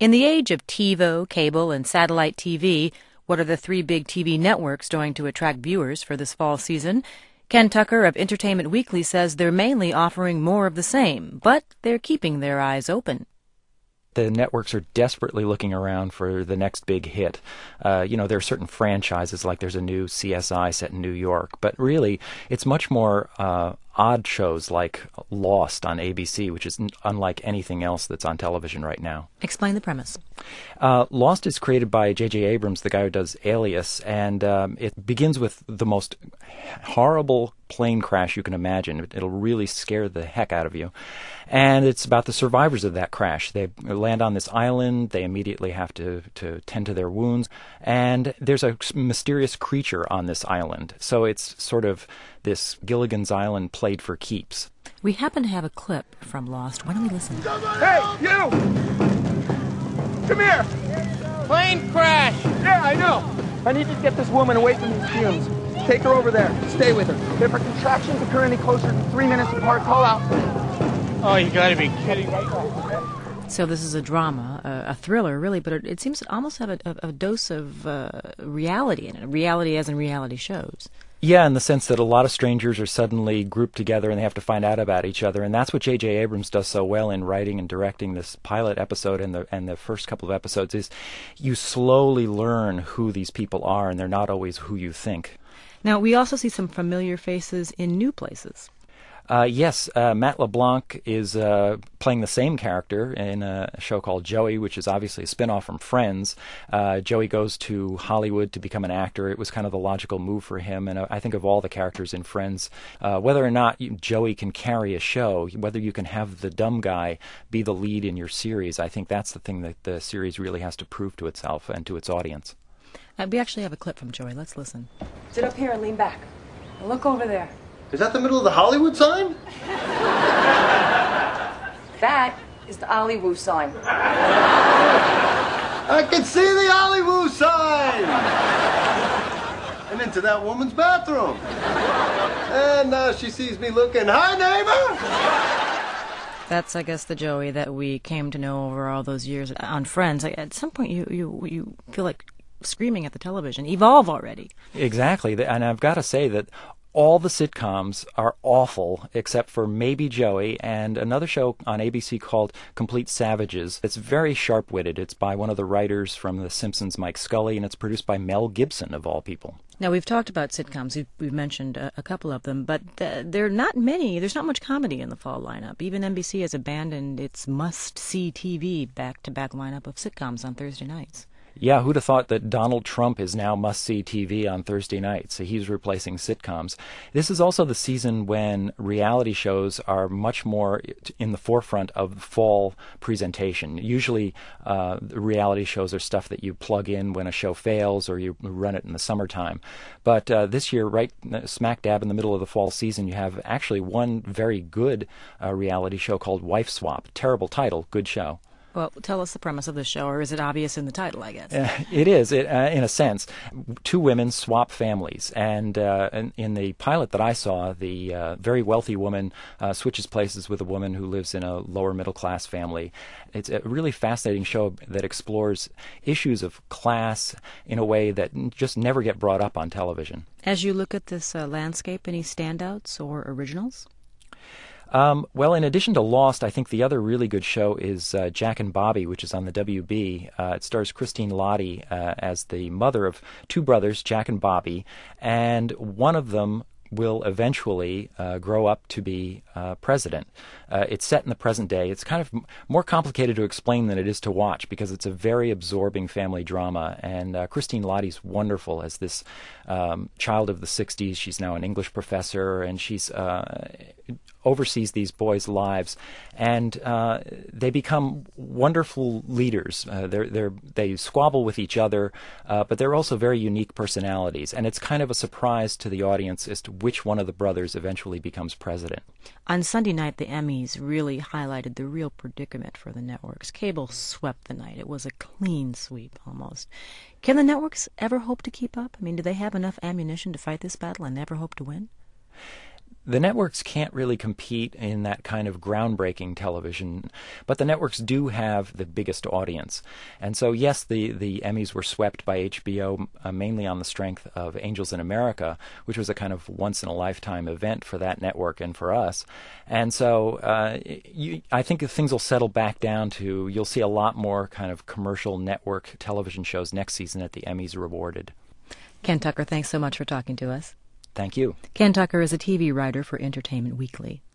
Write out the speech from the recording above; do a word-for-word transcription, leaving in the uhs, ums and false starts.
In the age of TiVo, cable, and satellite T V, what are the three big T V networks doing to attract viewers for this fall season? Ken Tucker of Entertainment Weekly says they're mainly offering more of the same, but they're keeping their eyes open. The networks are desperately looking around for the next big hit. Uh, you know, there are certain franchises, like there's a new C S I set in New York, but really it's much more uh, odd shows like Lost on A B C, which is n- unlike anything else that's on television right now. Explain the premise. Uh, Lost is created by J J Abrams, the guy who does Alias, and um, it begins with the most horrible plane crash you can imagine. It'll really scare the heck out of you. And it's about the survivors of that crash. They land on this island. They immediately have to, to tend to their wounds. And there's a mysterious creature on this island. So it's sort of this Gilligan's Island played for keeps. We happen to have a clip from Lost. Why don't we listen? Hey, you! Come here! Plane crash! Yeah, I know. I need to get this woman away from these fumes. Take her over there. Stay with her. If her contractions occur any closer than three minutes apart, call out. Oh, you gotta be kidding me. So this is a drama, a, a thriller, really, but it, it seems to almost have a, a, a dose of uh, reality in it, reality as in reality shows. Yeah, in the sense that a lot of strangers are suddenly grouped together and they have to find out about each other, and that's what J J Abrams does so well in writing and directing this pilot episode and the and the first couple of episodes is you slowly learn who these people are, and they're not always who you think. Now, we also see some familiar faces in new places. Uh, yes, uh, Matt LeBlanc is uh, playing the same character in a show called Joey, which is obviously a spin-off from Friends. Uh, Joey goes to Hollywood to become an actor. It was kind of the logical move for him, and uh, I think of all the characters in Friends, uh, whether or not you, Joey can carry a show, whether you can have the dumb guy be the lead in your series, I think that's the thing that the series really has to prove to itself and to its audience. Uh, we actually have a clip from Joey. Let's listen. Sit up here and lean back. Now look over there. Is that the middle of the Hollywood sign? That is the Hollywood sign. I can see the Hollywood sign! And into that woman's bathroom. And now she sees me looking, hi, neighbor! That's, I guess, the Joey that we came to know over all those years on Friends. At some point, you, you, you feel like screaming at the television. Evolve already. Exactly. And I've got to say that all the sitcoms are awful except for maybe Joey and another show on A B C called Complete Savages. It's very sharp-witted. It's by one of the writers from The Simpsons, Mike Scully, and it's produced by Mel Gibson, of all people. Now, we've talked about sitcoms. We've, we've mentioned a, a couple of them, but th- there are not many. There's not much comedy in the fall lineup. Even N B C has abandoned its must-see T V back-to-back lineup of sitcoms on Thursday nights. Yeah, who'd have thought that Donald Trump is now must-see T V on Thursday nights? So he's replacing sitcoms. This is also the season when reality shows are much more in the forefront of the fall presentation. Usually, uh, the reality shows are stuff that you plug in when a show fails or you run it in the summertime. But uh, this year, right smack dab in the middle of the fall season, you have actually one very good uh, reality show called Wife Swap. Terrible title, good show. Well, tell us the premise of the show, or is it obvious in the title, I guess? Uh, it is, it, uh, in a sense. Two women swap families, and uh, in, in the pilot that I saw, the uh, very wealthy woman uh, switches places with a woman who lives in a lower middle-class family. It's a really fascinating show that explores issues of class in a way that just never get brought up on television. As you look at this uh, landscape, any standouts or originals? Um, well, in addition to Lost, I think the other really good show is uh, Jack and Bobby, which is on the W B. Uh, it stars Christine Lottie uh, as the mother of two brothers, Jack and Bobby, and one of them will eventually uh, grow up to be uh, president. Uh, it's set in the present day. It's kind of m- more complicated to explain than it is to watch because it's a very absorbing family drama. And uh, Christine Lottie's wonderful as this um, child of the sixties. She's now an English professor, and she's uh, oversees these boys' lives, and uh, they become wonderful leaders. Uh, they're, they're, they squabble with each other, uh, but they're also very unique personalities, and it's kind of a surprise to the audience as to which one of the brothers eventually becomes president. On Sunday night, the Emmys really highlighted the real predicament for the networks. Cable swept the night. It was a clean sweep, almost. Can the networks ever hope to keep up? I mean, do they have enough ammunition to fight this battle and never hope to win? The networks can't really compete in that kind of groundbreaking television, but the networks do have the biggest audience. And so, yes, the, the Emmys were swept by H B O uh, mainly on the strength of Angels in America, which was a kind of once-in-a-lifetime event for that network and for us. And so uh, you, I think things will settle back down to, you'll see a lot more kind of commercial network television shows next season at the Emmys rewarded. Ken Tucker, thanks so much for talking to us. Thank you. Ken Tucker is a T V writer for Entertainment Weekly.